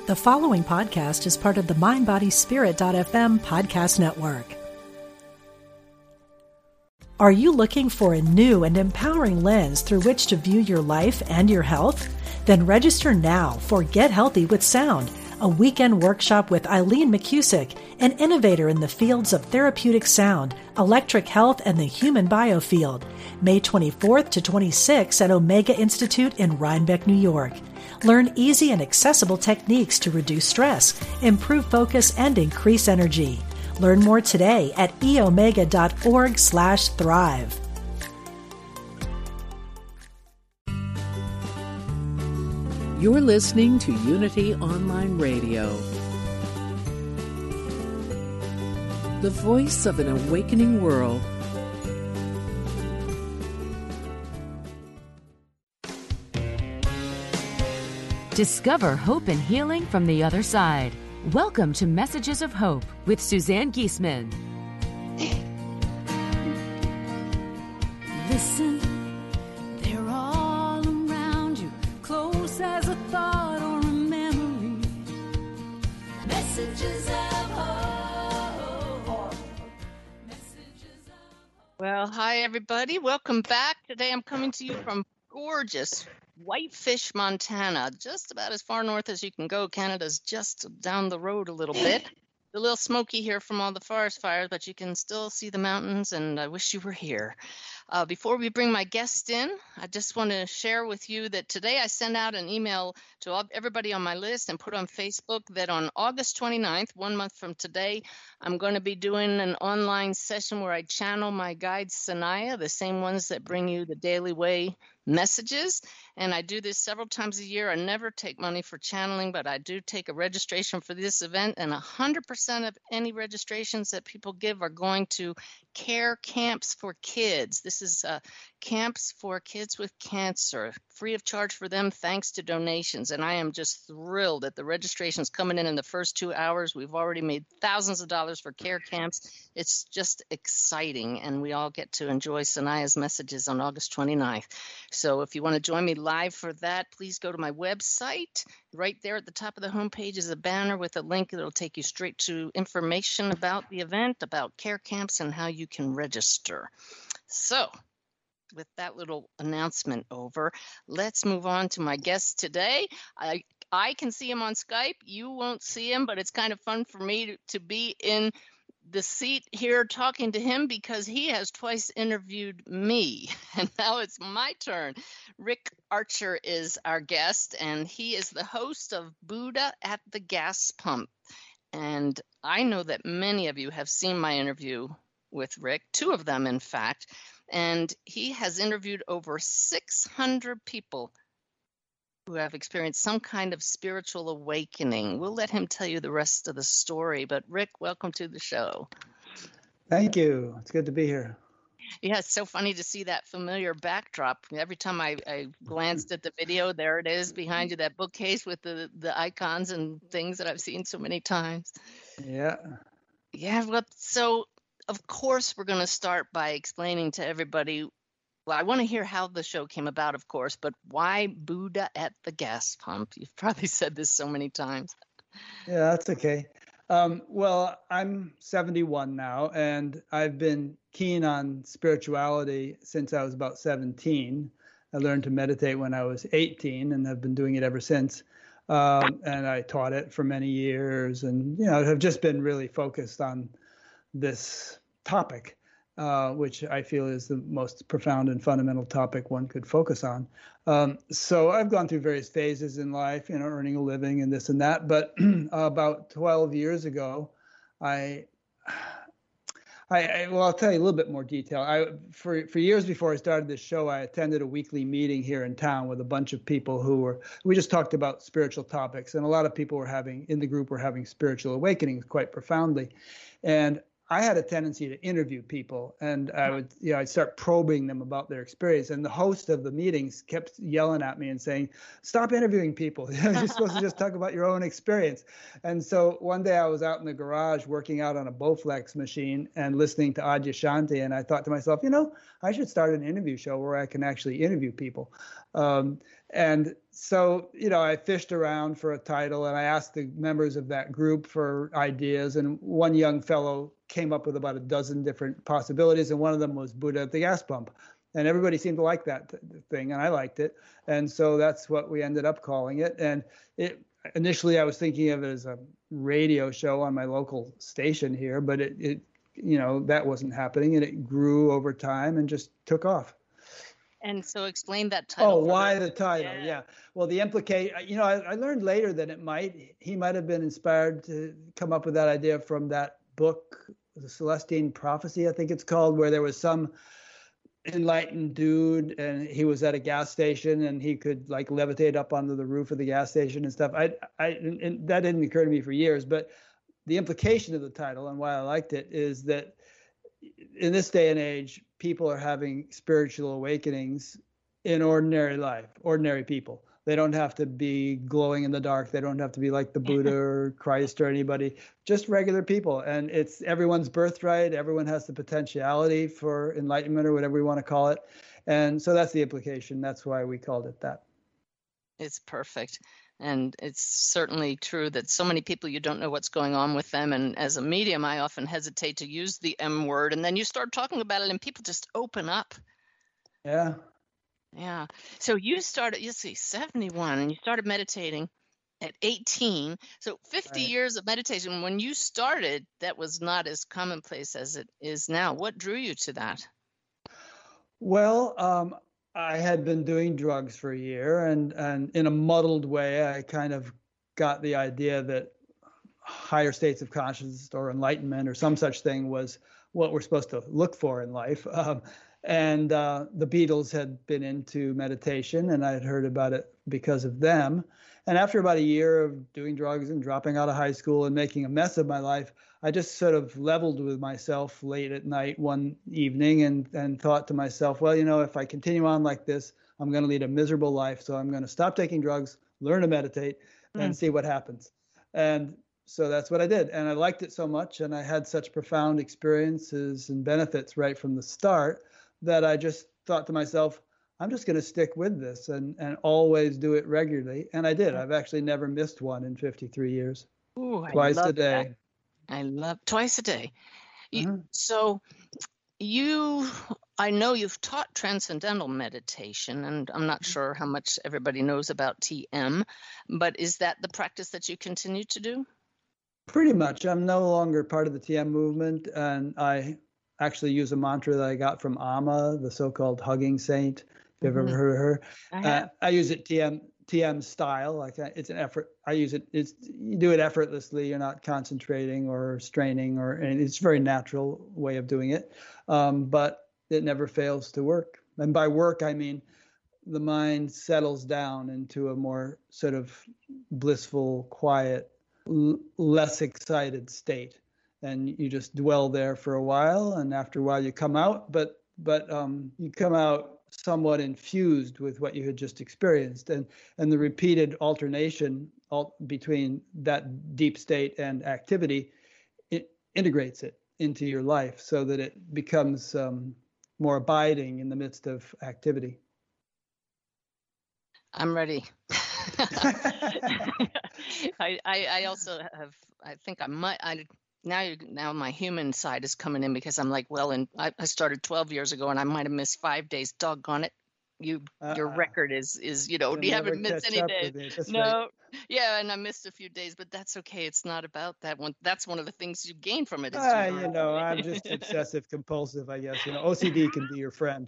The following podcast is part of the MindBodySpirit.fm podcast network. Are you looking for a new and empowering lens through which to view your life and your health? Then register now for Get Healthy with Sound, a weekend workshop with Eileen McCusick, an innovator in the fields of therapeutic sound, electric health, and the human biofield. May 24th to 26th at Omega Institute in Rhinebeck, New York. Learn easy and accessible techniques to reduce stress, improve focus, and increase energy. Learn more today at eomega.org/thrive. You're listening to Unity Online Radio, the voice of an awakening world. Discover hope and healing from the other side. Welcome to Messages of Hope with Suzanne Giesemann. Listen, they're all around you, close as a thought or a memory. Messages of hope. Messages of hope. Well, hi, everybody. Welcome back. Today I'm coming to you from gorgeous Whitefish, Montana, just about as far north as you can go. Canada's just down the road a little bit. A little smoky here from all the forest fires, but you can still see the mountains, and I wish you were here. Before we bring my guest in, I just want to share with you that today I sent out an email to everybody on my list and put on Facebook that on August 29th, 1 month from today, I'm going to be doing an online session where I channel my guide Sanaya, the same ones that bring you the Daily Way messages. And I do this several times a year. I never take money for channeling, but I do take a registration for this event, and 100% of any registrations that people give are going to care camps for kids. This is camps for kids with cancer, free of charge for them thanks to donations. And I am just thrilled that the registration's coming in the first 2 hours. We've already made thousands of dollars for care camps. It's just exciting, and we all get to enjoy Sanaya's messages on August 29th. So if you want to join me live for that, please go to my website. Right there at the top of the homepage is a banner with a link that'll take you straight to information about the event, about care camps, and how you can register. So with that little announcement over, let's move on to my guest today. I can see him on Skype. You won't see him, but it's kind of fun for me to be in the seat here talking to him because he has twice interviewed me, and now it's my turn. Rick Archer is our guest, and he is the host of Buddha at the Gas Pump. And I know that many of you have seen my interview with Rick, 2 of them, in fact, and he has interviewed over 600 people who have experienced some kind of spiritual awakening. We'll let him tell you the rest of the story, but Rick, welcome to the show. Thank you. It's good to be here. Yeah, it's so funny to see that familiar backdrop. Every time I glanced at the video, there it is behind you, that bookcase with the icons and things that I've seen so many times. Yeah. Yeah, well, so of course we're going to start by explaining to everybody. Well, I want to hear how the show came about, of course, but why Buddha at the Gas Pump? You've probably said this so many times. Yeah, that's okay. Well, I'm 71 now, and I've been keen on spirituality since I was about 17. I learned to meditate when I was 18 and have been doing it ever since. And I taught it for many years and, have just been really focused on this topic. Which I feel is the most profound and fundamental topic one could focus on. So I've gone through various phases in life, earning a living and this and that. But about 12 years ago, I'll tell you a little bit more detail. For years before I started this show, I attended a weekly meeting here in town with a bunch of people we just talked about spiritual topics. And a lot of people in the group were having spiritual awakenings quite profoundly. And I had a tendency to interview people, and I'd start probing them about their experience. And the host of the meetings kept yelling at me and saying, "Stop interviewing people. You're supposed to just talk about your own experience." And so one day I was out in the garage working out on a Bowflex machine and listening to Adyashanti, and I thought to myself, I should start an interview show where I can actually interview people. And so, I fished around for a title, and I asked the members of that group for ideas. And one young fellow came up with about a dozen different possibilities, and one of them was Buddha at the gas pump. And everybody seemed to like that thing, and I liked it. And so that's what we ended up calling it. And initially, I was thinking of it as a radio show on my local station here, but it that wasn't happening, and it grew over time and just took off. And so explain that title. Oh, why the title? Yeah. Well, the implication, I learned later that he might have been inspired to come up with that idea from that book, The Celestine Prophecy, I think it's called, where there was some enlightened dude and he was at a gas station and he could like levitate up onto the roof of the gas station and stuff. And that didn't occur to me for years, but the implication of the title and why I liked it is that in this day and age, people are having spiritual awakenings in ordinary life, ordinary people. They don't have to be glowing in the dark. They don't have to be like the Buddha or Christ or anybody, just regular people. And it's everyone's birthright. Everyone has the potentiality for enlightenment or whatever we want to call it. And so that's the implication. That's why we called it that. It's perfect. And it's certainly true that so many people, you don't know what's going on with them. And as a medium, I often hesitate to use the M word. And then you start talking about it and people just open up. Yeah. Yeah. So you started, 71, and you started meditating at 18. So 50 Right. years of meditation. When you started, that was not as commonplace as it is now. What drew you to that? Well, I had been doing drugs for a year, and in a muddled way, I kind of got the idea that higher states of consciousness or enlightenment or some such thing was what we're supposed to look for in life. And the Beatles had been into meditation, and I had heard about it because of them. And after about a year of doing drugs and dropping out of high school and making a mess of my life, I just sort of leveled with myself late at night one evening and thought to myself, well, if I continue on like this, I'm going to lead a miserable life. So I'm going to stop taking drugs, learn to meditate, and see what happens. And so that's what I did. And I liked it so much, and I had such profound experiences and benefits right from the start that I just thought to myself, I'm just going to stick with this and always do it regularly. And I did. I've actually never missed one in 53 years. Ooh, Twice I love a day. that. I love twice a day. Uh-huh. So I know you've taught transcendental meditation, and I'm not sure how much everybody knows about TM, but is that the practice that you continue to do? Pretty much. I'm no longer part of the TM movement, and I actually use a mantra that I got from Amma, the so-called hugging saint. If you've ever heard of her, I have. I use it TM style. Like it's an effort. I use it. You do it effortlessly. You're not concentrating or straining, and it's a very natural way of doing it. But it never fails to work. And by work, I mean the mind settles down into a more sort of blissful, quiet, less excited state, and you just dwell there for a while. And after a while, you come out, but you come out somewhat infused with what you had just experienced, and the repeated alternation between that deep state and activity, it integrates it into your life so that it becomes more abiding in the midst of activity. I'm ready. I also have, I think I might, now my human side is coming in because I'm like, well, and I started 12 years ago and I might have missed 5 days. Doggone it. Your record is you haven't missed any days. No. Right. Yeah, and I missed a few days, but that's okay. It's not about that one. That's one of the things you gain from it. I'm just obsessive compulsive, I guess. OCD can be your friend.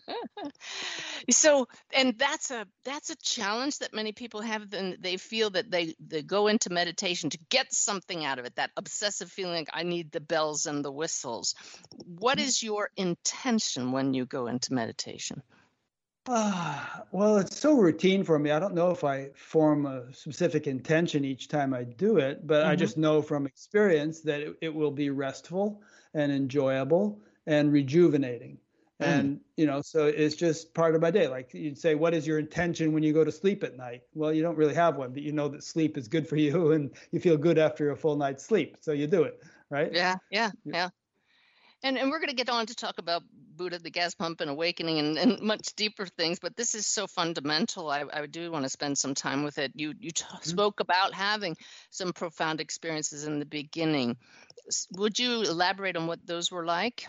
So, and that's a challenge that many people have. Then they feel that they go into meditation to get something out of it, that obsessive feeling like I need the bells and the whistles. What is your intention when you go into meditation? Well, it's so routine for me. I don't know if I form a specific intention each time I do it, but I just know from experience that it will be restful and enjoyable and rejuvenating. And, so it's just part of my day. Like you'd say, what is your intention when you go to sleep at night? Well, you don't really have one, but you know that sleep is good for you and you feel good after a full night's sleep. So you do it, right? Yeah. And we're going to get on to talk about Buddha, the gas pump, and awakening, and much deeper things. But this is so fundamental. I do want to spend some time with it. You spoke about having some profound experiences in the beginning. Would you elaborate on what those were like?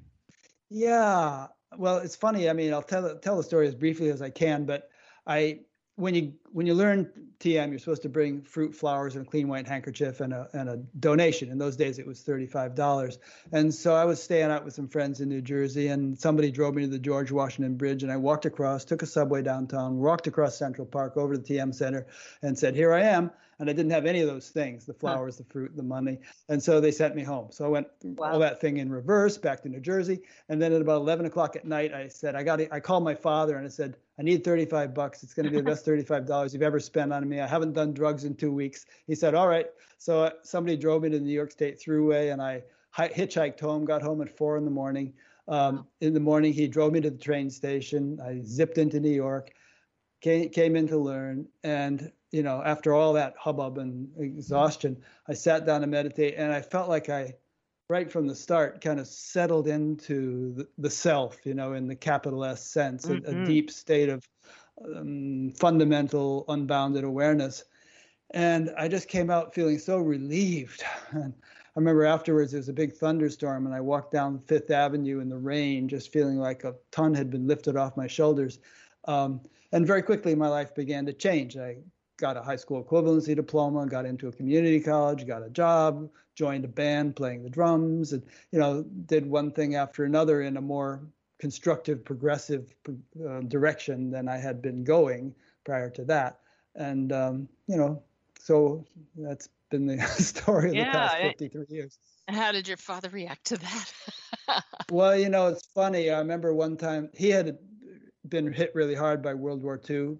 Yeah. Well, it's funny. I mean, I'll tell the story as briefly as I can, but when you learn TM, you're supposed to bring fruit, flowers, and a clean white handkerchief and a donation. In those days, it was $35. And so I was staying out with some friends in New Jersey, and somebody drove me to the George Washington Bridge, and I walked across, took a subway downtown, walked across Central Park over to the TM Center, and said, "Here I am." And I didn't have any of those things, the flowers, the fruit, the money. And so they sent me home. So I went all that thing in reverse back to New Jersey. And then at about 11 o'clock at night, I said, I called my father and I said, "I need $35. It's going to be the best $35 you've ever spent on me. I haven't done drugs in 2 weeks." He said, "All right." So somebody drove me to the New York State Thruway, and I hitchhiked home, got home at 4 in the morning. In the morning, he drove me to the train station. I zipped into New York, came in to learn. And after all that hubbub and exhaustion, I sat down to meditate, and I felt like I, right from the start, kind of settled into the self, in the capital S sense, a deep state of fundamental, unbounded awareness. And I just came out feeling so relieved. And I remember afterwards, there was a big thunderstorm, and I walked down Fifth Avenue in the rain, just feeling like a ton had been lifted off my shoulders. And very quickly, my life began to change. I got a high school equivalency diploma, got into a community college, got a job, joined a band playing the drums, and did one thing after another in a more constructive, progressive direction than I had been going prior to that. And so that's been the story of the past 53 years. How did your father react to that? Well, it's funny. I remember one time he had been hit really hard by World War II,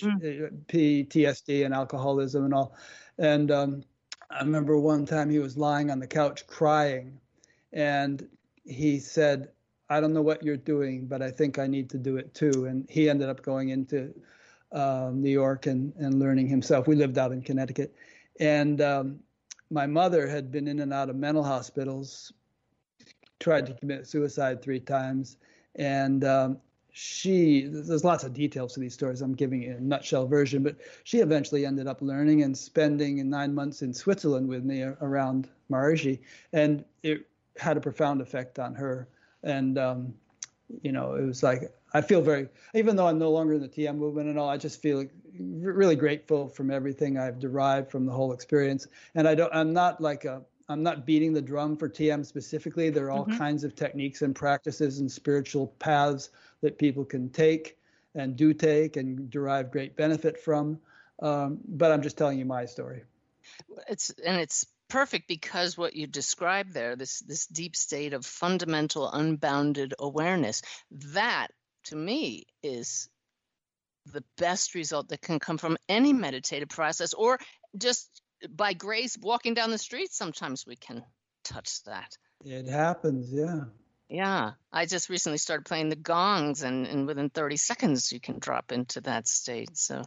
PTSD and alcoholism and all. And I remember one time he was lying on the couch crying, and he said, "I don't know what you're doing, but I think I need to do it too." And he ended up going into New York and learning himself. We lived out in Connecticut. And my mother had been in and out of mental hospitals, tried to commit suicide 3 times. And there's lots of details to these stories. I'm giving you a nutshell version, but she eventually ended up learning and spending 9 months in Switzerland with me around Maharishi. And it had a profound effect on her. And, it was like, I feel even though I'm no longer in the TM movement and all, I just feel really grateful from everything I've derived from the whole experience. And I'm not beating the drum for TM specifically. There are all kinds of techniques and practices and spiritual paths that people can take and do take and derive great benefit from. But I'm just telling you my story. It's perfect because what you described there, this deep state of fundamental, unbounded awareness, that to me is the best result that can come from any meditative process, or just by grace walking down the street. Sometimes we can touch that. It happens, yeah. Yeah, I just recently started playing the gongs, and within 30 seconds you can drop into that state. So,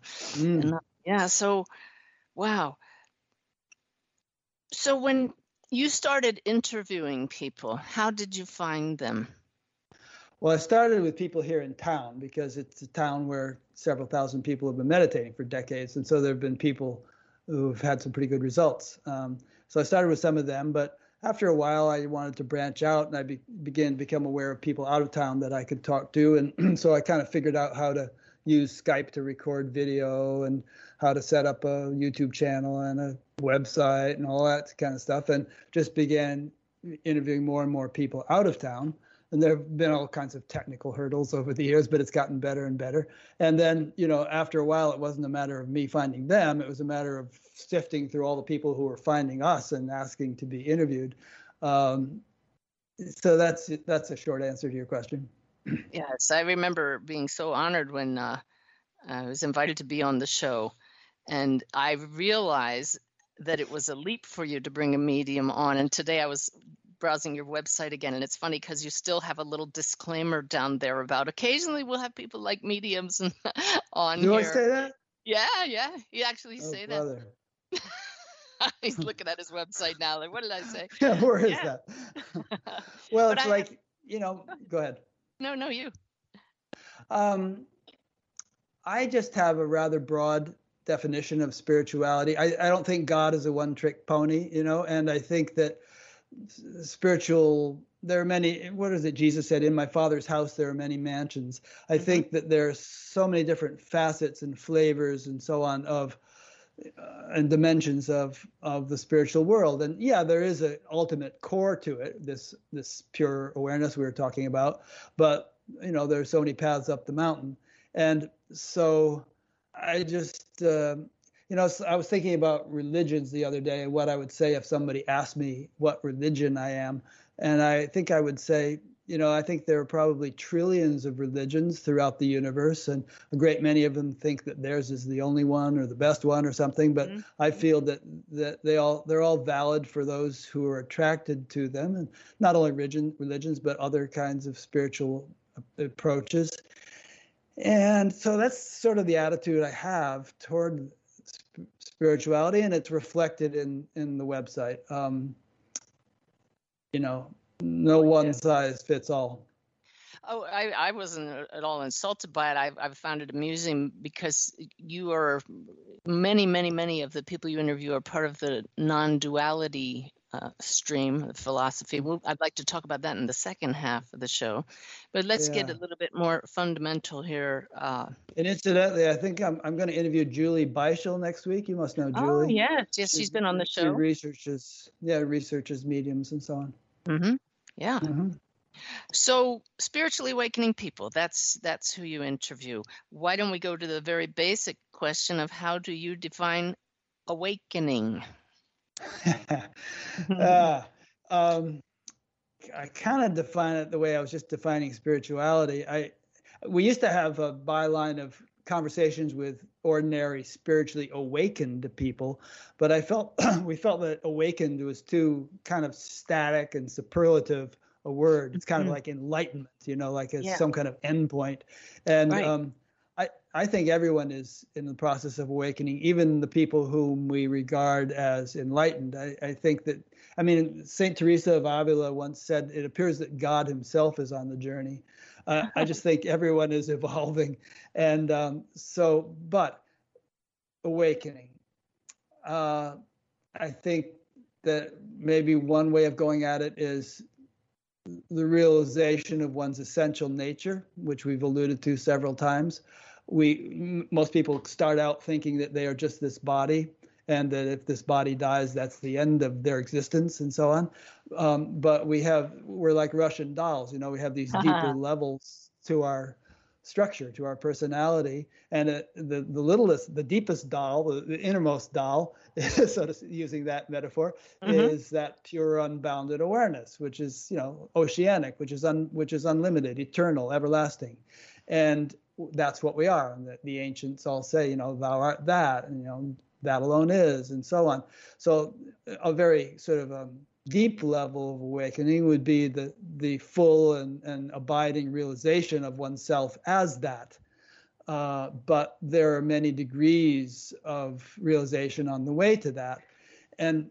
so, wow. So when you started interviewing people, how did you find them? Well, I started with people here in town because it's a town where several thousand people have been meditating for decades. And so there have been people who've had some pretty good results. So I started with some of them, but after a while, I wanted to branch out, and I began to become aware of people out of town that I could talk to. And so I kind of figured out how to use Skype to record video and how to set up a YouTube channel and a website and all that kind of stuff, and just began interviewing more and more people out of town. And there have been all kinds of technical hurdles over the years, but it's gotten better and better. And then, after a while, it wasn't a matter of me finding them. It was a matter of sifting through all the people who were finding us and asking to be interviewed. So that's a short answer to your question. Yes, I remember being so honored when I was invited to be on the show. And I realized that it was a leap for you to bring a medium on. And today I was browsing your website again, and it's funny because you still have a little disclaimer down there about occasionally we'll have people like mediums on here. Do I say that? Yeah. You actually say brother. that. He's looking at his website now. Like, what did I say? Yeah, where is that? Well, it's go ahead. No, you. I just have a rather broad definition of spirituality. I don't think God is a one-trick pony, and I think that there are many, what is it Jesus said, in my Father's house there are many mansions. I think that there are so many different facets and flavors and so on of and dimensions of the spiritual world. And yeah, there is an ultimate core to it, this pure awareness we were talking about, but there's so many paths up the mountain. And so I just I was thinking about religions the other day and what I would say if somebody asked me what religion I am. And I think I would say, I think there are probably trillions of religions throughout the universe, and a great many of them think that theirs is the only one or the best one or something. But I feel that they're all valid for those who are attracted to them, and not only religions, but other kinds of spiritual approaches. And so that's sort of the attitude I have toward spirituality, and it's reflected in the website. No one size fits all. Oh, I wasn't at all insulted by it. I found it amusing because you are many of the people you interview are part of the non-duality stream of philosophy. I'd like to talk about that in the second half of the show, but let's get a little bit more fundamental here. And incidentally, I think I'm going to interview Julie Beischel next week. You must know Julie. Oh, yes, she's been on the show. She researches mediums and so on. Mm-hmm. Yeah. Mm-hmm. So spiritually awakening people, that's who you interview. Why don't we go to the very basic question of how do you define awakening? I kind of define it the way I was just defining spirituality. We used to have a byline of conversations with ordinary spiritually awakened people, but we felt that awakened was too kind of static and superlative a word. It's kind of like enlightenment, like it's some kind of endpoint. And I think everyone is in the process of awakening, even the people whom we regard as enlightened. I think that, St. Teresa of Avila once said, it appears that God himself is on the journey. I just think everyone is evolving. And but awakening, I think that maybe one way of going at it is the realization of one's essential nature, which we've alluded to several times. Most people start out thinking that they are just this body, and that if this body dies, that's the end of their existence and so on. But we're like Russian dolls, we have these deeper levels to our structure, to our personality. And the deepest doll, the innermost doll, sort of using that metaphor, is that pure unbounded awareness, which is, oceanic, which is unlimited, eternal, everlasting. And that's what we are. And the ancients all say, thou art that, and, that alone is, and so on. So a very sort of deep level of awakening would be the full and abiding realization of oneself as that. But there are many degrees of realization on the way to that. And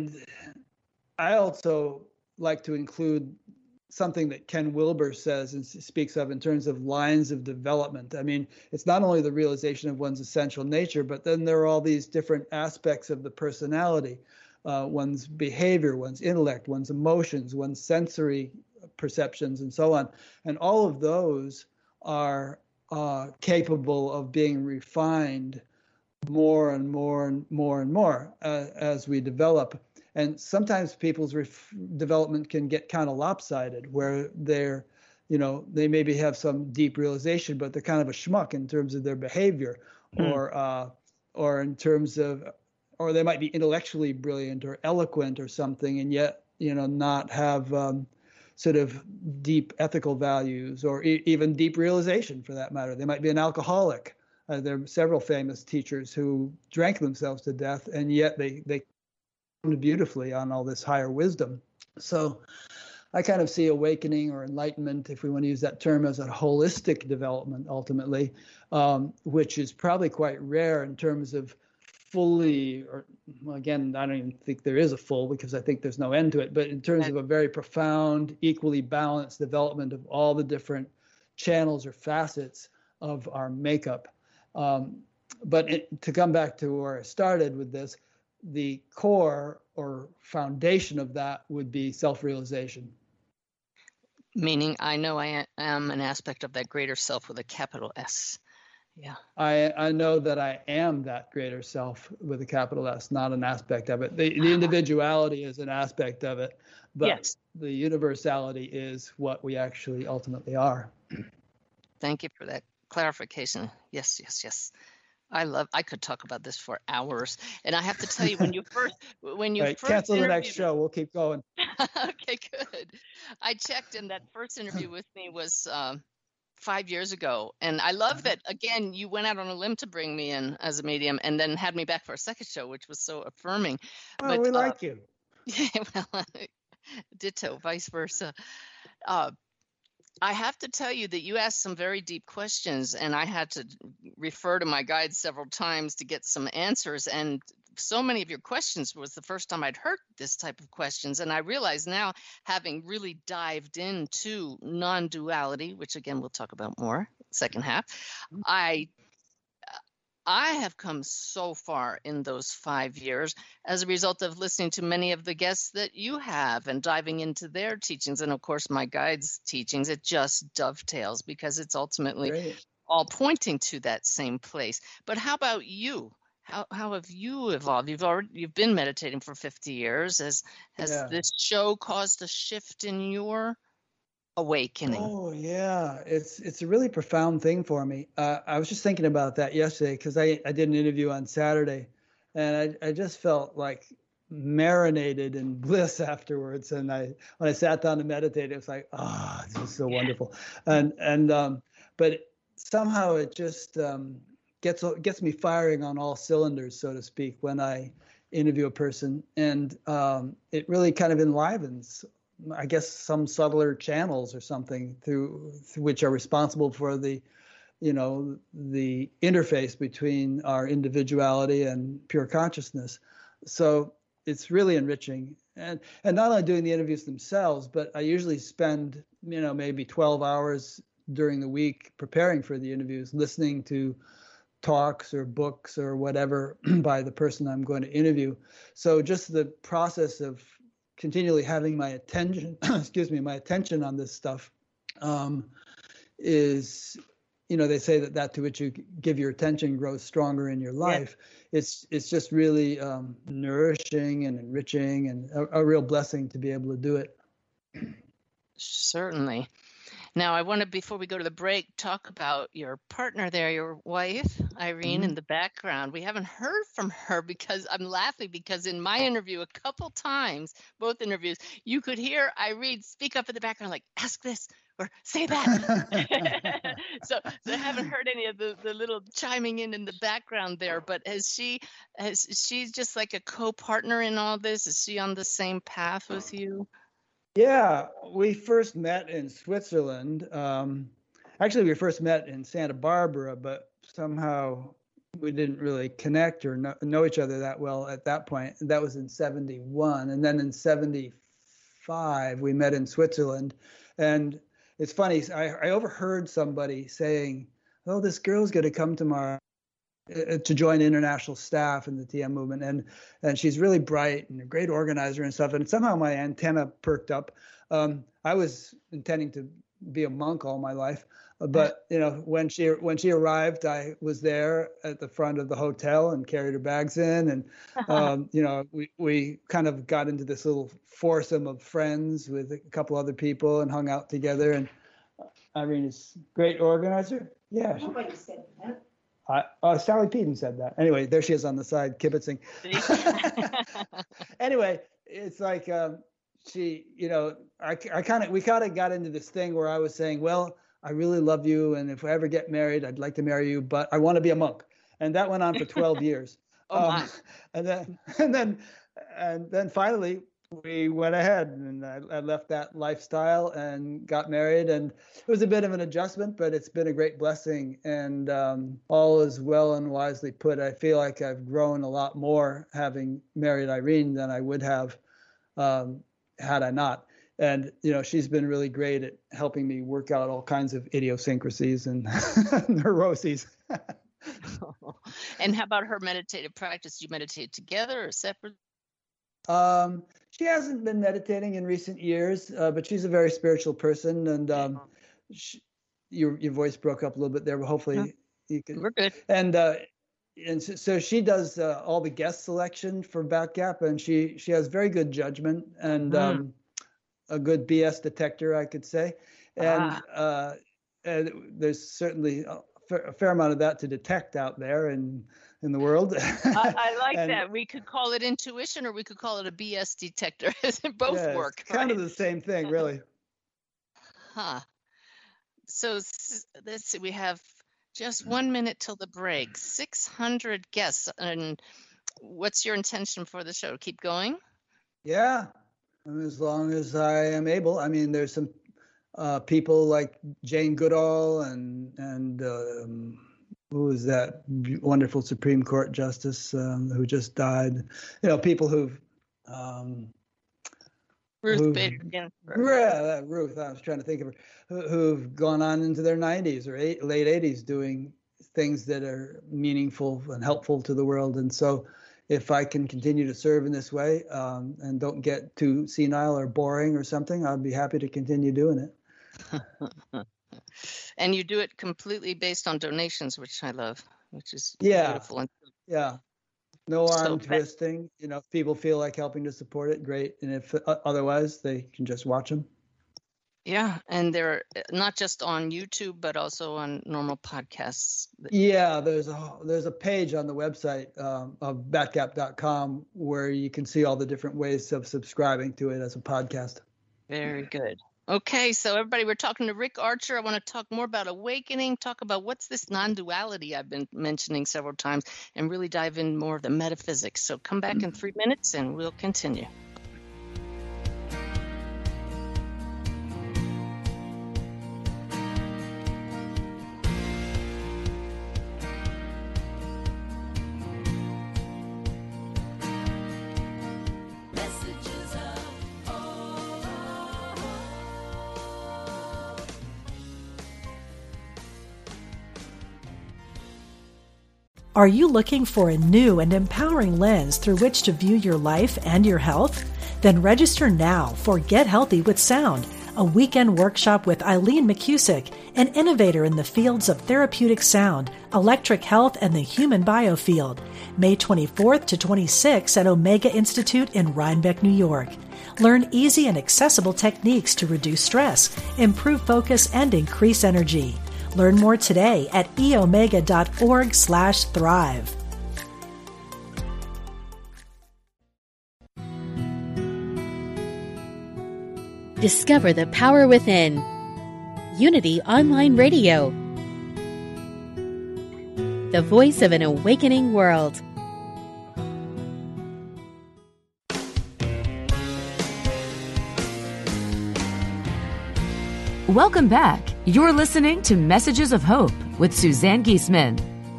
I also like to include something that Ken Wilber says and speaks of in terms of lines of development. It's not only the realization of one's essential nature, but then there are all these different aspects of the personality, one's behavior, one's intellect, one's emotions, one's sensory perceptions, and so on. And all of those are capable of being refined more and more and more and more as we develop. And sometimes people's development can get kind of lopsided, where they maybe have some deep realization, but they're kind of a schmuck in terms of their behavior, or in terms of, or they might be intellectually brilliant or eloquent or something, and yet not have sort of deep ethical values or even deep realization, for that matter. They might be an alcoholic. There are several famous teachers who drank themselves to death, and yet they beautifully on all this higher wisdom. So I kind of see awakening or enlightenment, if we want to use that term, as a holistic development ultimately, which is probably quite rare in terms of fully, or well, again, I don't even think there is a full, because I think there's no end to it, but in terms of a very profound, equally balanced development of all the different channels or facets of our makeup. To come back to where I started with this, the core or foundation of that would be self-realization. Meaning, I know I am an aspect of that greater self with a capital S. Yeah. I know that I am that greater self with a capital S, not an aspect of it. The individuality is an aspect of it, but yes, the universality is what we actually ultimately are. Thank you for that clarification. Yes, yes, yes. I could talk about this for hours. And I have to tell you, when you first cancel the next show. We'll keep going. Okay, good. I checked, and that first interview with me was 5 years ago. And I love that, again, you went out on a limb to bring me in as a medium and then had me back for a second show, which was so affirming. Oh, but we like you. Yeah, well, ditto, vice versa. I have to tell you that you asked some very deep questions, and I had to refer to my guides several times to get some answers. And so many of your questions was the first time I'd heard this type of questions. And I realize now, having really dived into non-duality, which again, we'll talk about more second half, I have come so far in those 5 years as a result of listening to many of the guests that you have and diving into their teachings. And of course, my guides' teachings, it just dovetails because it's ultimately all pointing to that same place. But how about you? How have you evolved? You've been meditating for 50 years. Has this show caused a shift in your awakening? Oh yeah, it's a really profound thing for me. I was just thinking about that yesterday because I did an interview on Saturday, and I just felt like marinated in bliss afterwards. And when I sat down to meditate, it was like, this is so wonderful. But somehow it just gets me firing on all cylinders, so to speak, when I interview a person, and it really kind of enlivens, I guess, some subtler channels or something through which are responsible for the interface between our individuality and pure consciousness. So it's really enriching, and not only doing the interviews themselves, but I usually spend maybe 12 hours during the week preparing for the interviews, listening to talks or books or whatever by the person I'm going to interview. So just the process of continually having my attention, my attention on this stuff is, they say that to which you give your attention grows stronger in your life. Yeah. It's just really nourishing and enriching, and a real blessing to be able to do it. Certainly. Now, I want to, before we go to the break, talk about your partner there, your wife, Irene, in the background. We haven't heard from her because I'm laughing because in my interview a couple times, both interviews, you could hear Irene speak up in the background like, ask this or say that. So I haven't heard any of the little chiming in the background there, but is she just like a co-partner in all this? Is she on the same path with you? Yeah, we first met in Switzerland. Actually, we first met in Santa Barbara, but somehow we didn't really connect or know each other that well at that point. That was in 1971. And then in 1975, we met in Switzerland. And it's funny, I overheard somebody saying, oh, this girl's going to come tomorrow to join international staff in the TM movement, and she's really bright and a great organizer and stuff. And somehow my antenna perked up. I was intending to be a monk all my life, but when she arrived, I was there at the front of the hotel and carried her bags in, and we kind of got into this little foursome of friends with a couple other people and hung out together. And Irene is a great organizer. Yeah. Nobody said that. Sally Peden said that. Anyway, there she is on the side kibitzing. Anyway, it's like we kind of got into this thing where I was saying, well, I really love you, and if I ever get married, I'd like to marry you, but I want to be a monk. And that went on for 12 years. Oh my. And then finally we went ahead, and I left that lifestyle and got married, and it was a bit of an adjustment, but it's been a great blessing, and all is well and wisely put. I feel like I've grown a lot more having married Irene than I would have had I not. And, she's been really great at helping me work out all kinds of idiosyncrasies and neuroses. And how about her meditative practice? Do you meditate together or separate? She hasn't been meditating in recent years, but she's a very spiritual person. And your voice broke up a little bit there, but hopefully you can. We're good. And so she does all the guest selection for Bat Gap, and she has very good judgment and a good BS detector, I could say. And there's certainly a fair amount of that to detect out there in the world. I like that. We could call it intuition, or we could call it a BS detector. Both work. It's kind of the same thing, really. So let's see. We have just 1 minute till the break. 600 guests. And what's your intention for the show? Keep going? Yeah, as long as I am able. I mean, there's some people like Jane Goodall and who was that wonderful Supreme Court justice who just died? People who've Ruth Bader Ginsburg. Yeah, Ruth. I was trying to think of her. Who've gone on into their 90s or late 80s doing things that are meaningful and helpful to the world. And so, if I can continue to serve in this way and don't get too senile or boring or something, I'd be happy to continue doing it. And you do it completely based on donations, which I love, which is beautiful. Beautiful. No arm twisting. If people feel like helping to support it, great. And if otherwise, they can just watch them. Yeah, and they're not just on YouTube, but also on normal podcasts. Yeah, there's a page on the website of batgap.com where you can see all the different ways of subscribing to it as a podcast. Very good. Okay, so everybody, we're talking to Rick Archer. I want to talk more about awakening, talk about what's this non-duality I've been mentioning several times, and really dive in more of the metaphysics. So come back in 3 minutes and we'll continue. Are you looking for a new and empowering lens through which to view your life and your health? Then register now for Get Healthy with Sound, a weekend workshop with Eileen McCusick, an innovator in the fields of therapeutic sound, electric health, and the human biofield. May 24th to 26th at Omega Institute in Rhinebeck, New York. Learn easy and accessible techniques to reduce stress, improve focus, and increase energy. Learn more today at eomega.org/thrive. Discover the power within. Unity Online Radio. The voice of an awakening world. Welcome back. You're listening to Messages of Hope with Suzanne Giesemann.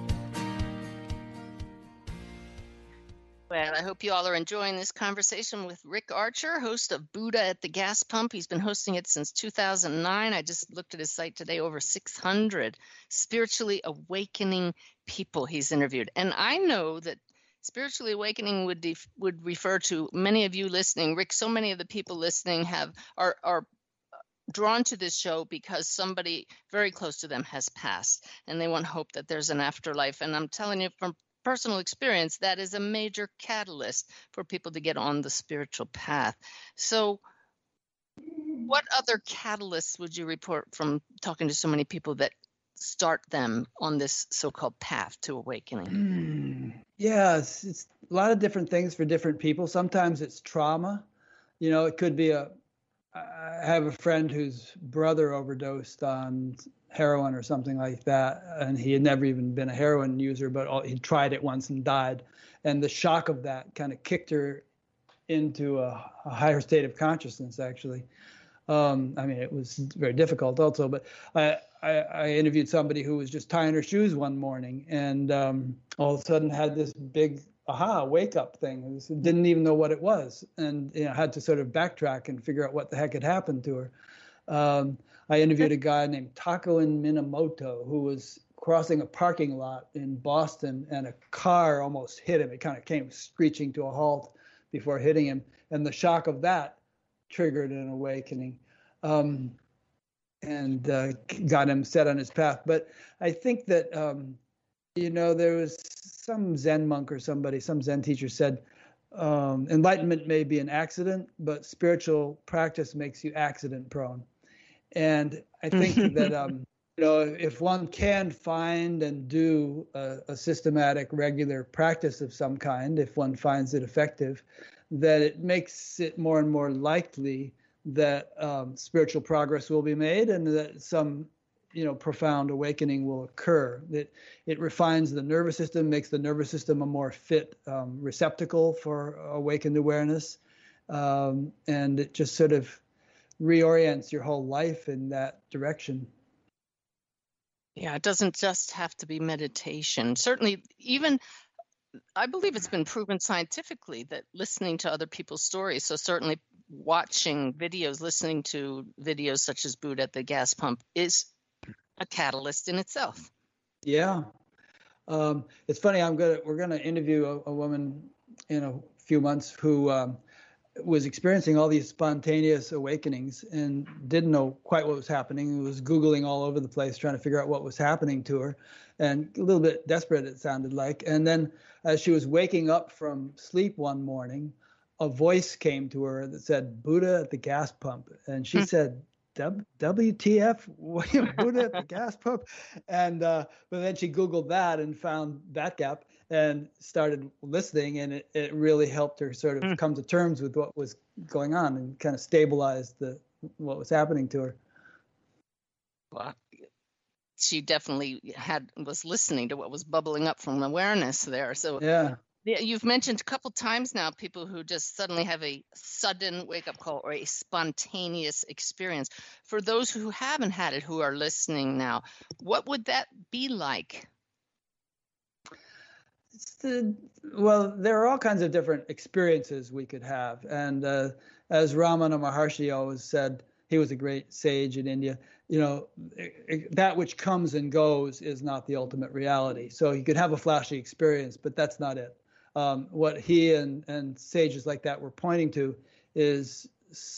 Well, I hope you all are enjoying this conversation with Rick Archer, host of Buddha at the Gas Pump. He's been hosting it since 2009. I just looked at his site today, over 600 spiritually awakening people he's interviewed. And I know that spiritually awakening would refer to many of you listening. Rick, so many of the people listening are drawn to this show because somebody very close to them has passed and they want hope that there's an afterlife. And I'm telling you from personal experience, that is a major catalyst for people to get on the spiritual path. So what other catalysts would you report from talking to so many people that start them on this so-called path to awakening? Yeah, it's a lot of different things for different people. Sometimes it's trauma. It could be I have a friend whose brother overdosed on heroin or something like that, and he had never even been a heroin user, but he tried it once and died. And the shock of that kind of kicked her into a higher state of consciousness, actually. I mean, it was very difficult also, but I interviewed somebody who was just tying her shoes one morning and all of a sudden had this big wake up thing. Didn't even know what it was, and had to sort of backtrack and figure out what the heck had happened to her. I interviewed a guy named Takuin Minamoto who was crossing a parking lot in Boston, and a car almost hit him. It kind of came screeching to a halt before hitting him, and the shock of that triggered an awakening and got him set on his path. But I think that there was some Zen monk or somebody, some Zen teacher said, enlightenment may be an accident, but spiritual practice makes you accident prone. And I think that if one can find and do a systematic, regular practice of some kind, if one finds it effective, that it makes it more and more likely that spiritual progress will be made and that some profound awakening will occur. That it refines the nervous system, makes the nervous system a more fit receptacle for awakened awareness, and it just sort of reorients your whole life in that direction. Yeah, it doesn't just have to be meditation. Certainly, even I believe it's been proven scientifically that listening to other people's stories, so certainly watching videos, listening to videos such as Buddha at the gas pump is a catalyst in itself. Yeah. It's funny, we're gonna interview a woman in a few months who was experiencing all these spontaneous awakenings and didn't know quite what was happening. Was Googling all over the place trying to figure out what was happening to her, and a little bit desperate it sounded like. And then as she was waking up from sleep one morning, a voice came to her that said, "Buddha at the gas pump." And she said, WTF, Buddha at the gas pump? And but then she Googled that and found that gap and started listening, and it really helped her sort of come to terms with what was going on and kind of stabilized what was happening to her. Well, she definitely was listening to what was bubbling up from awareness there. So yeah. You've mentioned a couple times now people who just suddenly have a sudden wake-up call or a spontaneous experience. For those who haven't had it, who are listening now, what would that be like? Well, there are all kinds of different experiences we could have. And as Ramana Maharshi always said, he was a great sage in India, that which comes and goes is not the ultimate reality. So you could have a flashy experience, but that's not it. What he and sages like that were pointing to is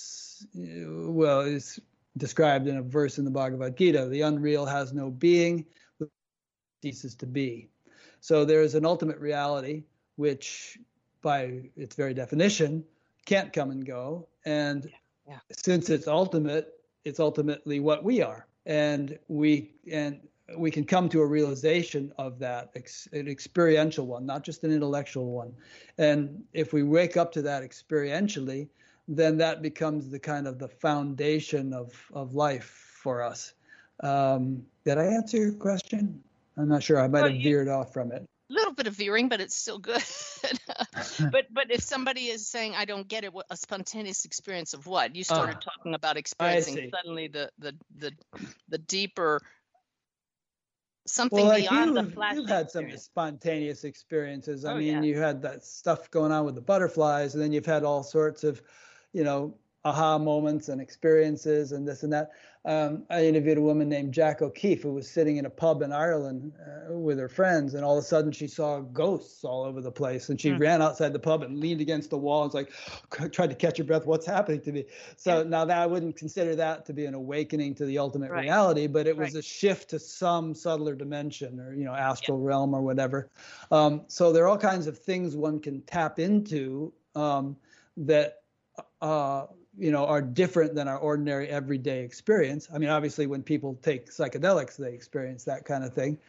described in a verse in the Bhagavad Gita: the unreal has no being, it ceases to be. So there is an ultimate reality which, by its very definition, can't come and go. And since it's ultimate, it's ultimately what we are. And we can come to a realization of that, an experiential one, not just an intellectual one. And if we wake up to that experientially, then that becomes the kind of the foundation of life for us. Did I answer your question? I'm not sure. I might have veered off from it. A little bit of veering, but it's still good. But if somebody is saying, I don't get it, a spontaneous experience of what? You started talking about experiencing suddenly the deeper something beyond the flash. You've had some spontaneous experiences. I mean, you had that stuff going on with the butterflies, and then you've had all sorts of, aha moments and experiences and this and that. I interviewed a woman named Jack O'Keefe who was sitting in a pub in Ireland with her friends, and all of a sudden she saw ghosts all over the place, and she ran outside the pub and leaned against the wall and was like, tried to catch her breath. What's happening to me? So now that I wouldn't consider that to be an awakening to the ultimate reality, but it was a shift to some subtler dimension or, astral realm or whatever. So there are all kinds of things one can tap into that are different than our ordinary everyday experience. I mean, obviously, when people take psychedelics, they experience that kind of thing.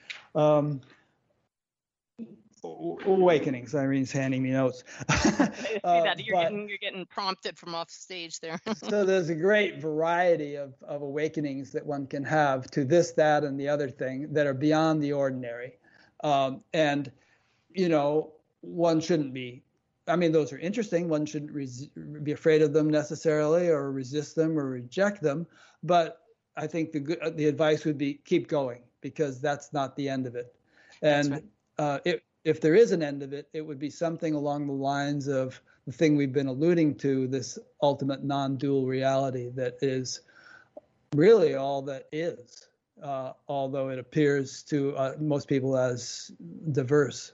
Awakenings. Irene's handing me notes. See that you're getting prompted from off stage there. So there's a great variety of awakenings that one can have to this, that, and the other thing that are beyond the ordinary. And one shouldn't be I mean, those are interesting. One shouldn't be afraid of them necessarily, or resist them, or reject them. But I think the advice would be keep going, because that's not the end of it. And if there is an end of it, it would be something along the lines of the thing we've been alluding to, this ultimate non-dual reality that is really all that is, although it appears to most people as diverse.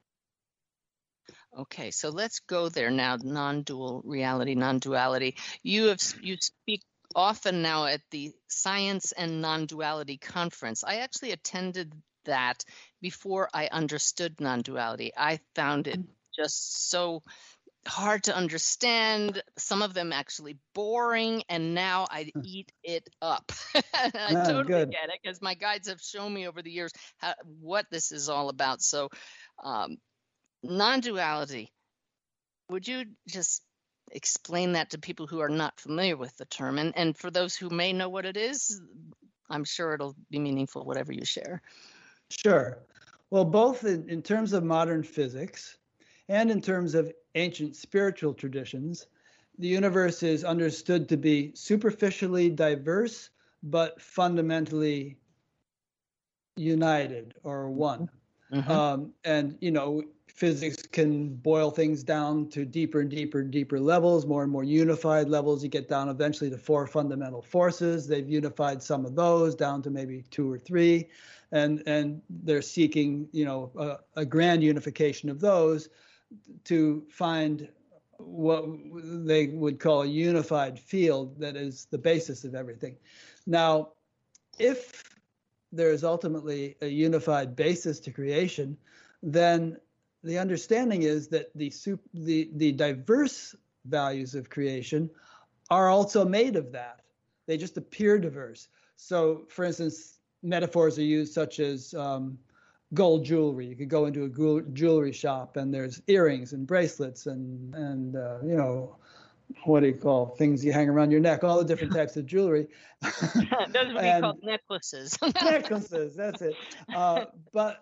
Okay, so let's go there now. Non-dual reality, non-duality. You speak often now at the Science and Non-Duality Conference. I actually attended that before I understood non-duality. I found it just so hard to understand, some of them actually boring, and now I eat it up. I totally get it, because my guides have shown me over the years what this is all about. So non-duality, would you just explain that to people who are not familiar with the term? And for those who may know what it is, I'm sure it'll be meaningful, whatever you share. Sure. Well, both in terms of modern physics and in terms of ancient spiritual traditions, the universe is understood to be superficially diverse, but fundamentally united or one. And, physics can boil things down to deeper and deeper and deeper levels, more and more unified levels. You get down eventually to 4 fundamental forces. They've unified some of those down to maybe 2 or 3. And they're seeking, a grand unification of those to find what they would call a unified field that is the basis of everything. Now, if there is ultimately a unified basis to creation, then the understanding is that the diverse values of creation are also made of that. They just appear diverse. So, for instance, metaphors are used such as gold jewelry. You could go into a jewelry shop and there's earrings and bracelets and what do you call things you hang around your neck, all the different types of jewelry. Those would be called necklaces. Necklaces, that's it. But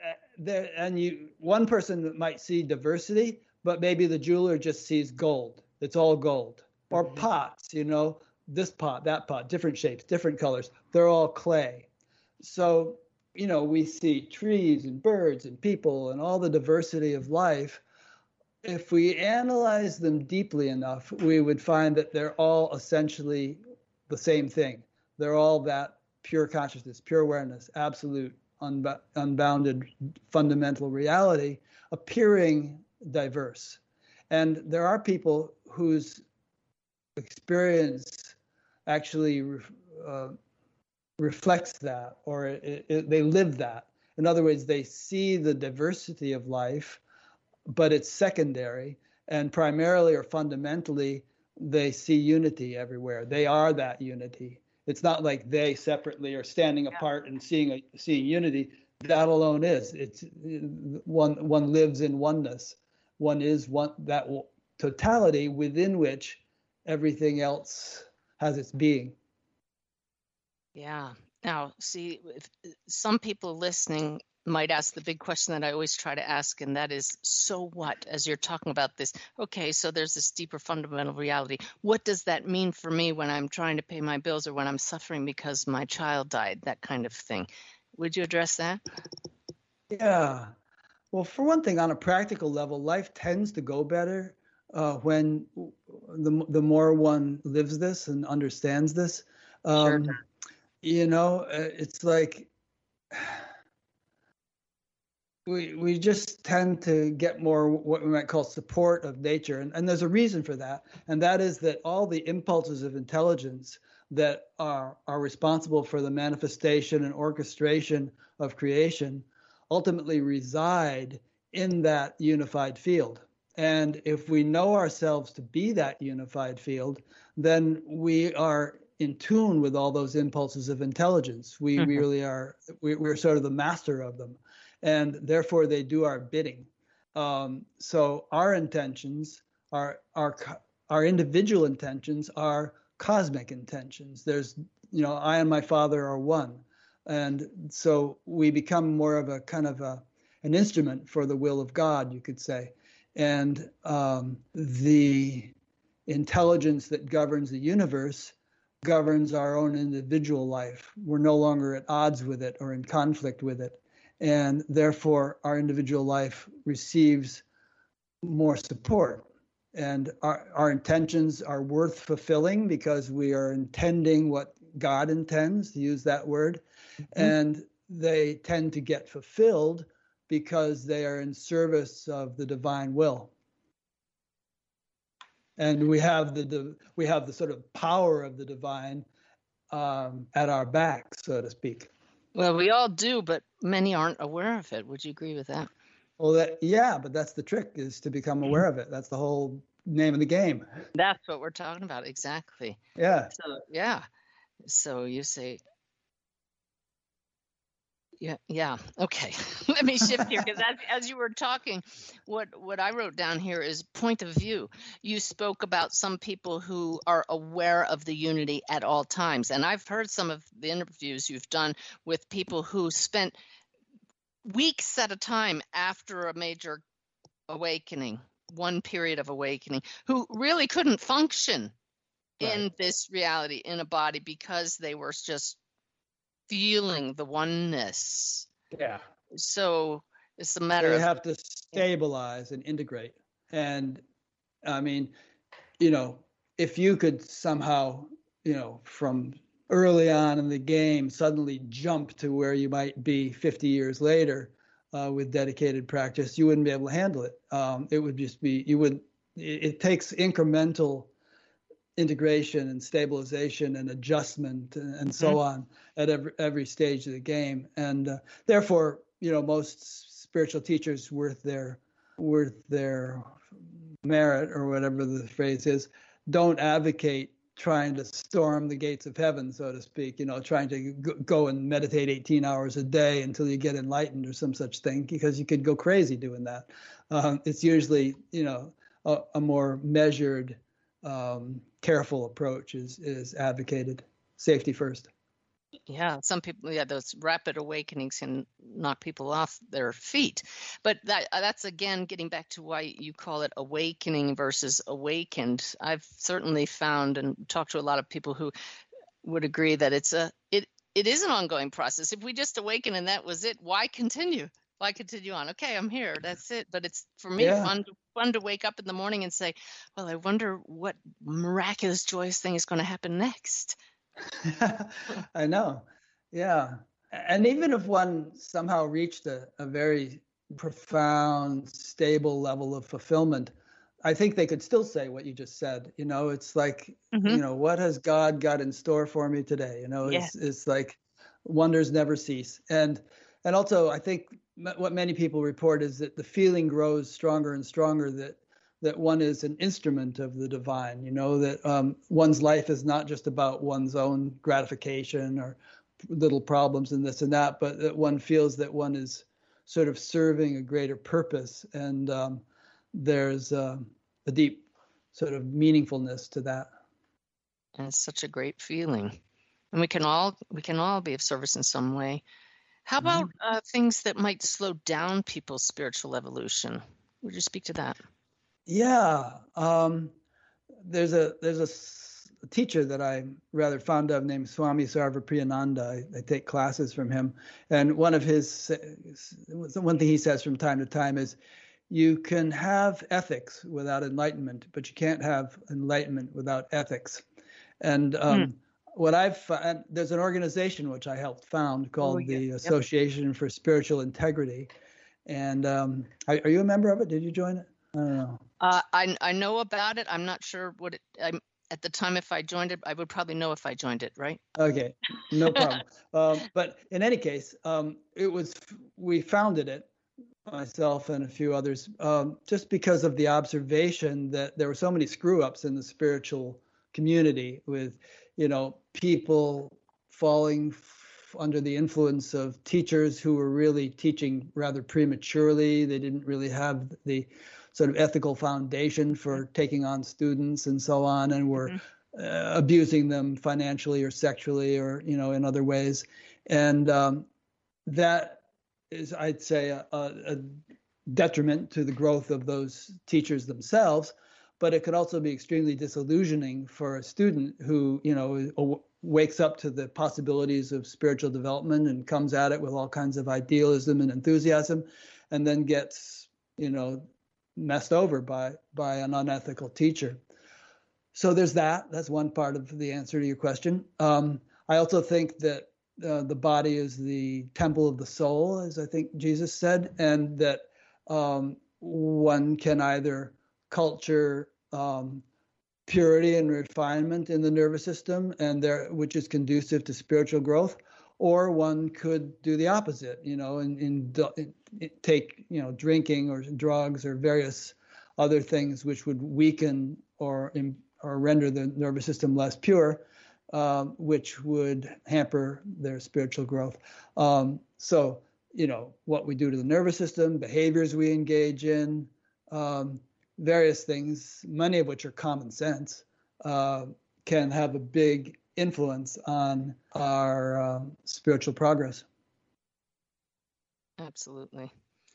one person might see diversity, but maybe the jeweler just sees gold. It's all gold. Or pots, this pot, that pot, different shapes, different colors. They're all clay. So, we see trees and birds and people and all the diversity of life. If we analyze them deeply enough, we would find that they're all essentially the same thing. They're all that pure consciousness, pure awareness, absolute, unbounded, fundamental reality, appearing diverse. And there are people whose experience actually reflects that, or they live that. In other words, they see the diversity of life, but it's secondary, and primarily or fundamentally, they see unity everywhere. They are that unity. It's not like they separately are standing apart and seeing unity. That alone is. It's one lives in oneness. One is one, that totality within which everything else has its being. Yeah. Now, see, some people listening might ask the big question that I always try to ask, and that is, so what? As you're talking about this, okay, so there's this deeper fundamental reality. What does that mean for me when I'm trying to pay my bills or when I'm suffering because my child died, that kind of thing? Would you address that? Yeah. Well, for one thing, on a practical level, life tends to go better when the more one lives this and understands this. Sure. It's like we just tend to get more what we might call support of nature. And there's a reason for that. And that is that all the impulses of intelligence that are responsible for the manifestation and orchestration of creation ultimately reside in that unified field. And if we know ourselves to be that unified field, then we are in tune with all those impulses of intelligence. We really are, we're sort of the master of them. And therefore they do our bidding. So our intentions, our individual intentions are cosmic intentions. There's, I and my Father are one. And so we become more of a kind of an instrument for the will of God, you could say. And the intelligence that governs the universe governs our own individual life. We're no longer at odds with it or in conflict with it. And therefore, our individual life receives more support. And our intentions are worth fulfilling because we are intending what God intends, to use that word. And they tend to get fulfilled because they are in service of the divine will. And we have the sort of power of the divine at our back, so to speak. Well, we all do, but many aren't aware of it. Would you agree with that? Well, yeah, but that's the trick, is to become aware of it. That's the whole name of the game. That's what we're talking about, exactly. Yeah. So, yeah. So you say, yeah. Okay. Let me shift here, because as you were talking, what I wrote down here is point of view. You spoke about some people who are aware of the unity at all times. And I've heard some of the interviews you've done with people who spent weeks at a time after a major awakening, one period of awakening, who really couldn't function in this reality, in a body, because they were just feeling the oneness. Yeah. So it's a matter of... You have to stabilize and integrate. And I mean, if you could somehow, from early on in the game, suddenly jump to where you might be 50 years later with dedicated practice, you wouldn't be able to handle it. It would just be, it takes incremental integration and stabilization and adjustment and so on at every stage of the game. And therefore, most spiritual teachers worth their merit, or whatever the phrase is, don't advocate trying to storm the gates of heaven, so to speak, trying to go and meditate 18 hours a day until you get enlightened or some such thing, because you could go crazy doing that. It's usually, a more measured, careful approach is advocated. Safety first. Yeah, some people, those rapid awakenings can knock people off their feet. But that's, again, getting back to why you call it awakening versus awakened. I've certainly found and talked to a lot of people who would agree that it is an ongoing process. If we just awaken and that was it, why continue? Why continue on? Okay, I'm here. That's it. But it's, for me, fun to wake up in the morning and say, well, I wonder what miraculous, joyous thing is going to happen next. I know. Yeah. And even if one somehow reached a very profound, stable level of fulfillment, I think they could still say what you just said. It's like, what has God got in store for me today? It's like wonders never cease. And also, I think what many people report is that the feeling grows stronger and stronger that one is an instrument of the divine, that one's life is not just about one's own gratification or little problems and this and that, but that one feels that one is sort of serving a greater purpose. And there's a deep sort of meaningfulness to that. And it's such a great feeling. And we can all be of service in some way. How about things that might slow down people's spiritual evolution? Would you speak to that? Yeah, there's a teacher that I'm rather fond of named Swami Sarvapriyananda. I take classes from him, and one thing he says from time to time is, you can have ethics without enlightenment, but you can't have enlightenment without ethics. And what I've found, there's an organization which I helped found called the Association for Spiritual Integrity, and are you a member of it? Did you join it? I don't know. I know about it. I'm not sure what at the time, if I joined it, I would probably know if I joined it, right? Okay, no problem. But in any case, we founded it, myself and a few others, just because of the observation that there were so many screw-ups in the spiritual community, with people falling under the influence of teachers who were really teaching rather prematurely. They didn't really have the sort of ethical foundation for taking on students and so on, and were abusing them financially or sexually or, in other ways. And that is, I'd say, a detriment to the growth of those teachers themselves, but it could also be extremely disillusioning for a student who, wakes up to the possibilities of spiritual development and comes at it with all kinds of idealism and enthusiasm, and then gets, messed over by an unethical teacher. So there's that. That's one part of the answer to your question. I also think that the body is the temple of the soul, as I think Jesus said, and that one can either culture purity and refinement in the nervous system, and which is conducive to spiritual growth, or one could do the opposite, and take drinking or drugs or various other things which would weaken or render the nervous system less pure, which would hamper their spiritual growth. So, what we do to the nervous system, behaviors we engage in, various things, many of which are common sense, can have a big influence on our spiritual progress. Absolutely.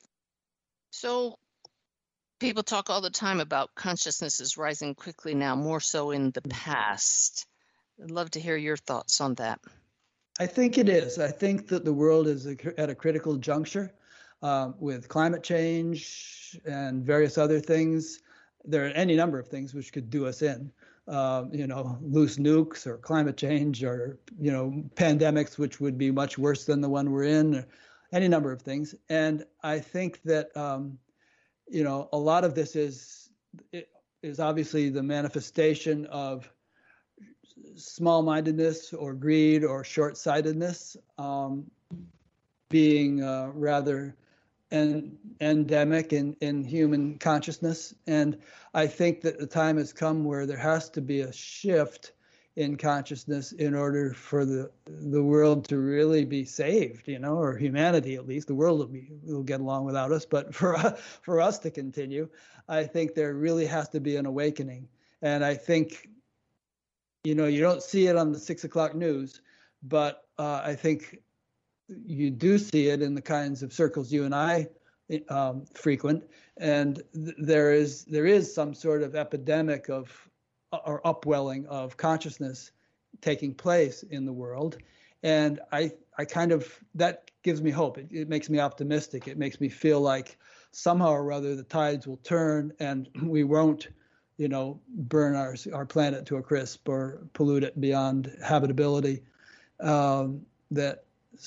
So people talk all the time about consciousness is rising quickly now, more so in the past. I'd love to hear your thoughts on that. I think it is. I think that the world is at a critical juncture with climate change and various other things. There are any number of things which could do us in, loose nukes or climate change or, pandemics, which would be much worse than the one we're in, or any number of things. And I think that, a lot of this is obviously the manifestation of small-mindedness or greed or short-sightedness being rather endemic in human consciousness. And I think that the time has come where there has to be a shift in consciousness in order for the world to really be saved, or humanity at least. The world will get along without us, but for us to continue, I think there really has to be an awakening. And I think, you don't see it on the 6 o'clock news, but I think you do see it in the kinds of circles you and I frequent, and there is some sort of epidemic or upwelling of consciousness taking place in the world, and I kind of, that gives me hope. It makes me optimistic. It makes me feel like somehow or other the tides will turn and we won't, burn our planet to a crisp or pollute it beyond habitability. That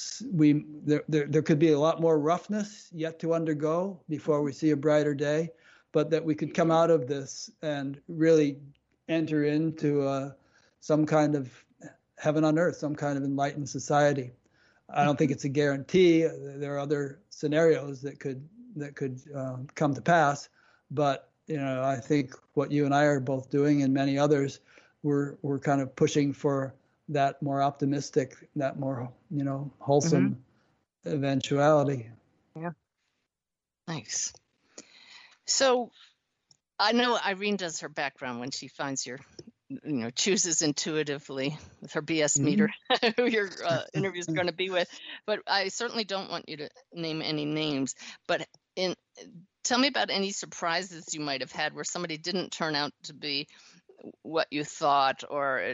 there could be a lot more roughness yet to undergo before we see a brighter day, but that we could come out of this and really enter into some kind of heaven on earth, some kind of enlightened society. I don't think it's a guarantee. There are other scenarios that could come to pass, but I think what you and I are both doing, and many others, we're kind of pushing for that more optimistic, that more, wholesome eventuality. Yeah. Nice. So I know Irene does her background when she finds chooses intuitively with her BS meter who your interview is going to be with. But I certainly don't want you to name any names. But tell me about any surprises you might have had where somebody didn't turn out to be what you thought, or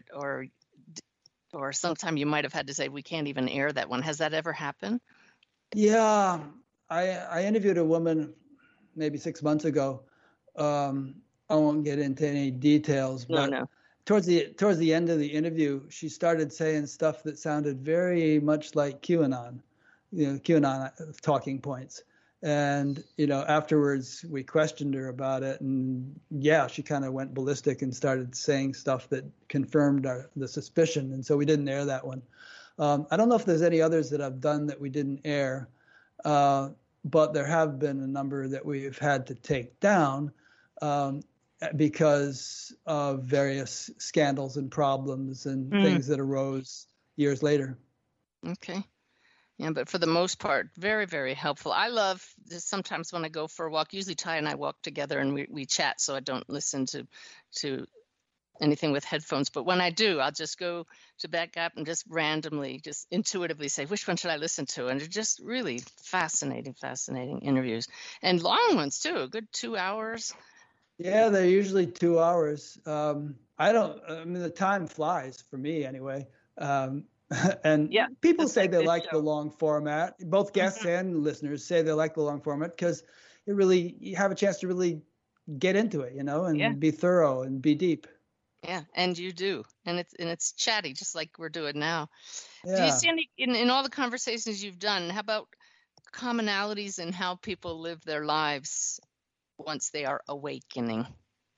sometime you might have had to say, we can't even air that one. Has that ever happened? Yeah, I interviewed a woman maybe 6 months ago. I won't get into any details, but no. Towards the end of the interview, she started saying stuff that sounded very much like QAnon, QAnon talking points. And, afterwards we questioned her about it, and she kind of went ballistic and started saying stuff that confirmed the suspicion. And so we didn't air that one. I don't know if there's any others that I've done that we didn't air, but there have been a number that we've had to take down because of various scandals and problems and things that arose years later. Okay. Yeah, but for the most part, very, very helpful. I love this sometimes when I go for a walk. Usually Ty and I walk together and we chat, so I don't listen to anything with headphones. But when I do, I'll just go to back up and just randomly, just intuitively say, which one should I listen to? And they're just really fascinating interviews, and long ones too, a good 2 hours. Yeah, they're usually 2 hours. I mean, the time flies for me anyway. And people say they like the long format. Both guests and listeners say they like the long format because you have a chance to really get into it, and be thorough and be deep. Yeah, and you do, and it's chatty, just like we're doing now. Yeah. Do you see any in all the conversations you've done? How about commonalities in how people live their lives once they are awakening?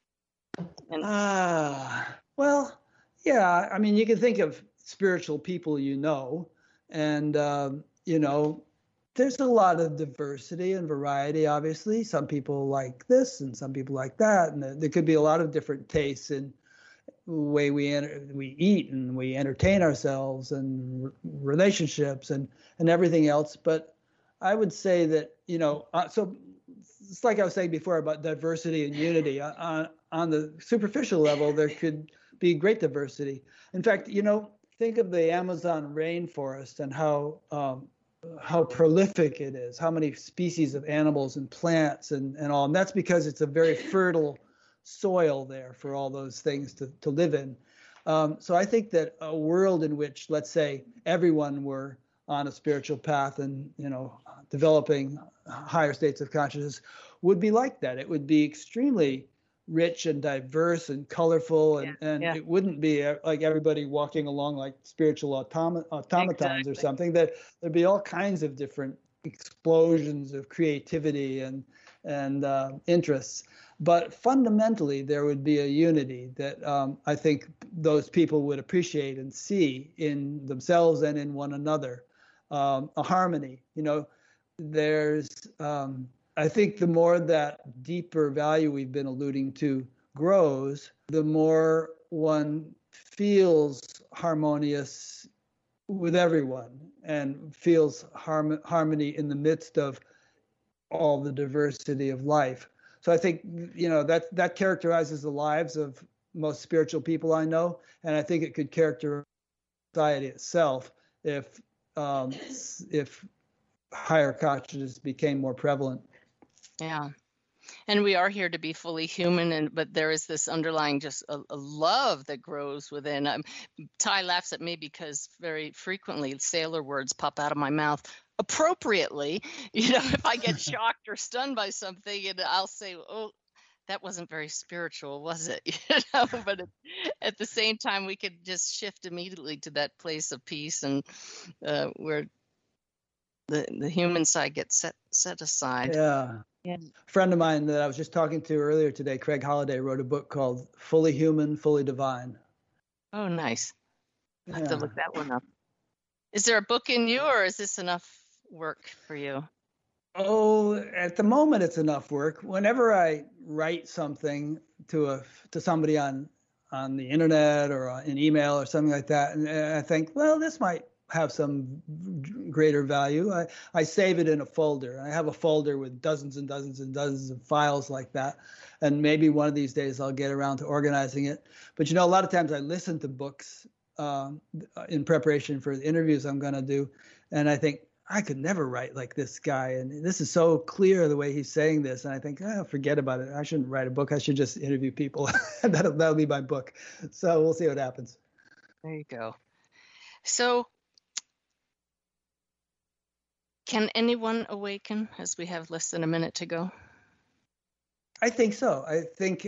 Well, yeah. I mean, you can think of spiritual people, and there's a lot of diversity and variety. Obviously, some people like this and some people like that, and there could be a lot of different tastes in the way we eat and we entertain ourselves and relationships and everything else. But I would say that so it's like I was saying before about diversity and unity. On the superficial level, there could be great diversity. In fact, think of the Amazon rainforest and how prolific it is, how many species of animals and plants and all. And that's because it's a very fertile soil there for all those things to live in. So I think that a world in which, let's say, everyone were on a spiritual path and, developing higher states of consciousness would be like that. It would be extremely rich and diverse and colorful, and it wouldn't be like everybody walking along like spiritual automatons or something. There'd be all kinds of different explosions of creativity and interests. But fundamentally, there would be a unity that I think those people would appreciate and see in themselves and in one another, a harmony. There's I think the more that deeper value we've been alluding to grows, the more one feels harmonious with everyone and feels harmony in the midst of all the diversity of life. So I think, that characterizes the lives of most spiritual people I know. And I think it could characterize society itself if higher consciousness became more prevalent. Yeah. And we are here to be fully human, but there is this underlying just a love that grows within. Ty laughs at me because very frequently sailor words pop out of my mouth appropriately. If I get shocked or stunned by something, and I'll say, "Oh, that wasn't very spiritual, was it?" But at the same time, we could just shift immediately to that place of peace and where the human side gets set aside. Yeah. A friend of mine that I was just talking to earlier today, Craig Holliday, wrote a book called Fully Human, Fully Divine. Oh, nice. I have to look that one up. Is there a book in you, or is this enough work for you? Oh, at the moment, it's enough work. Whenever I write something to somebody on the internet or an email or something like that, and I think, well, this might have some greater value, I save it in a folder. I have a folder with dozens and dozens and dozens of files like that. And maybe one of these days I'll get around to organizing it. But a lot of times I listen to books in preparation for the interviews I'm going to do. And I think, I could never write like this guy. And this is so clear the way he's saying this. And I think, forget about it. I shouldn't write a book. I should just interview people. That'll be my book. So we'll see what happens. There you go. So, can anyone awaken, as we have less than a minute to go? I think so. I think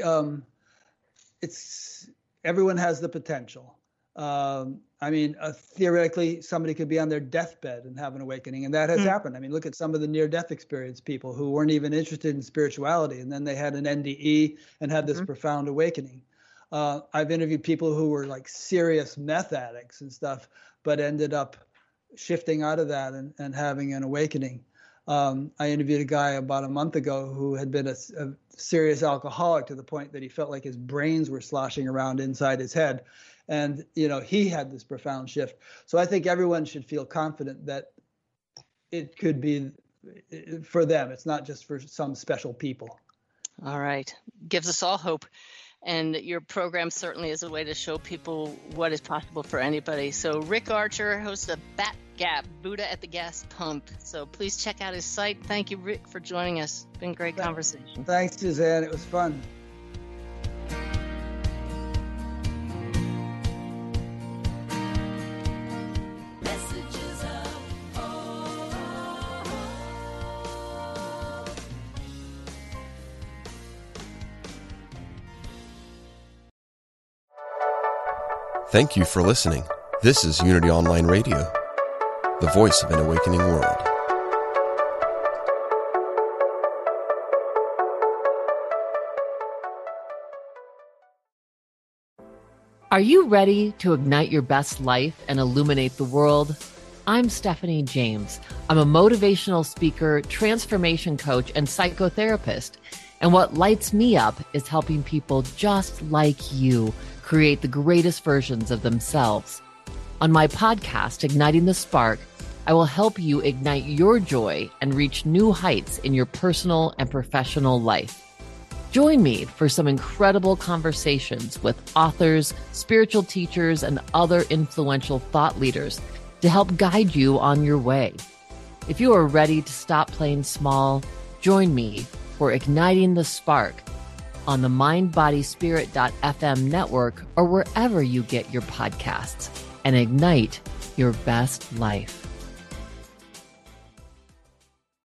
everyone has the potential. Theoretically, somebody could be on their deathbed and have an awakening, and that has happened. Look at some of the near-death experience people who weren't even interested in spirituality, and then they had an NDE and had this profound awakening. I've interviewed people who were like serious meth addicts and stuff, but ended up shifting out of that and having an awakening. I interviewed a guy about a month ago who had been a serious alcoholic to the point that he felt like his brains were sloshing around inside his head. And, he had this profound shift. So I think everyone should feel confident that it could be for them. It's not just for some special people. All right. Gives us all hope. And your program certainly is a way to show people what is possible for anybody. So Rick Archer, host of Bat Gap, Buddha at the Gas Pump. So please check out his site. Thank you, Rick, for joining us. It's been a great conversation. Thanks, Suzanne. It was fun. Thank you for listening. This is Unity Online Radio, the voice of an awakening world. Are you ready to ignite your best life and illuminate the world? I'm Stephanie James. I'm a motivational speaker, transformation coach, and psychotherapist. And what lights me up is helping people just like you create the greatest versions of themselves. On my podcast, Igniting the Spark, I will help you ignite your joy and reach new heights in your personal and professional life. Join me for some incredible conversations with authors, spiritual teachers, and other influential thought leaders to help guide you on your way. If you are ready to stop playing small, join me for Igniting the Spark on the mindbodyspirit.fm network or wherever you get your podcasts, and ignite your best life.